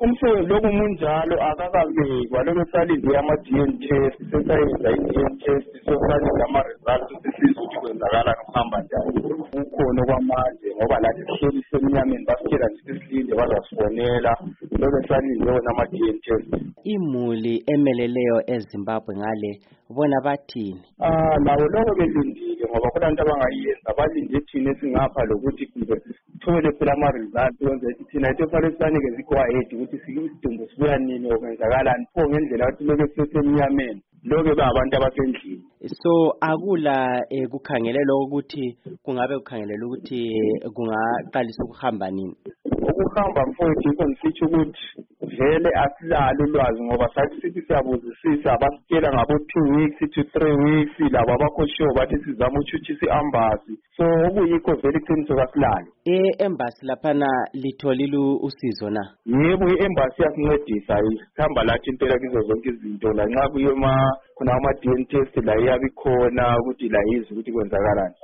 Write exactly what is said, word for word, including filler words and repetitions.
umsebenzi lokhu munjalo akakabekwa lokho salinde ama-D N test sesayenza i-D N test sosalinde ama-results ukuthi sizwe ukuthi kwenzakala nokuhamba njani. Kukhona okwamanje ngoba lathi sihleli semnyameni basitshela nje silinde bazasifonela lokho salinde wona ama-D N test. Imuli emeleleyo eZimbabwe ngale bona bathini? Ah lawo lokho belindile ngoba khona into abangayenza balinde thina esingapha lokuthi kumbe thole phela ama-results wenza ukuthi thina into fanele sanike zigwayedi ukuthi isidingo sibuya nini okwenzakalani pho ngendlela ukuthi lokho sesemnyameni lokho babantu abasendlini. So akula eh, kukhangelelwa ukuthi kungabe kukhangelela ukuthi kungaqalisa ukuhamba nini? Ukuhamba mfowethu yikho ngisitsho ukuthi vele asilalo ulwazi ngoba sathi sithi siyabuzisisa basitshela ngabo two weeks to three weeks labo abakho sure bathi sizama ukuthuthisa i-ambasi so okuyikho vele iqiniso kasilalo. E-embassy laphana litholile usizo na? Yebo i-embassy yasincedisa ihamba lathi impela kizo zonke izinto lanxa kuyema khona ama-D N test la iyabe ikhona ukuthi la yizi ukuthi kwenzakalani.